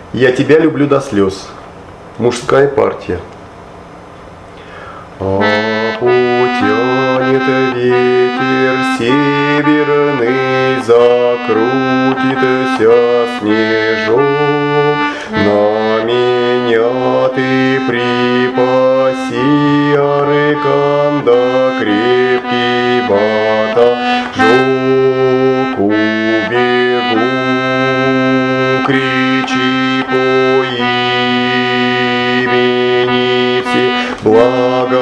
Я тебя люблю до слез. Мужская партия. А потянет ветер северный, закрутится снежок. На меня ты припаси, арыкан да крепкий батажок. Убегу, кричи по имени все, благо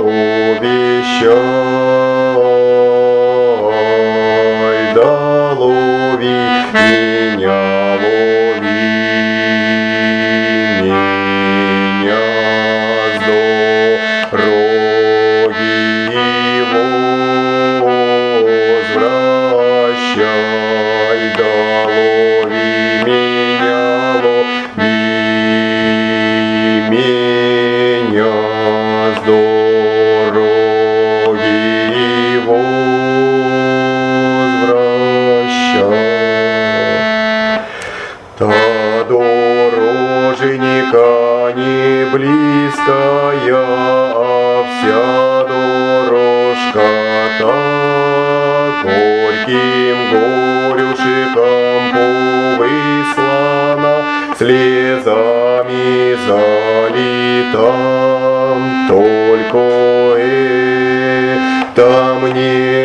обещай, да лови меня, лови меня с дороги возвращай, да лови меня, с дороги возвращай. Та дороженька не близкая, а вся дорожка-то горьким горюшиком повыслана, слезами залита. Только это мне